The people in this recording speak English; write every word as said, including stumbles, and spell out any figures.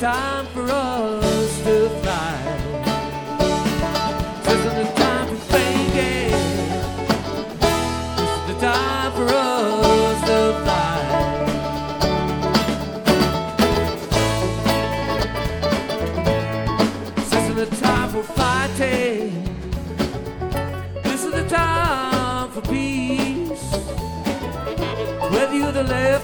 time for us to fly. This is the time for thinking. This is the time for us to fly. This is the time for fighting. This is the time for peace. Whether you're the left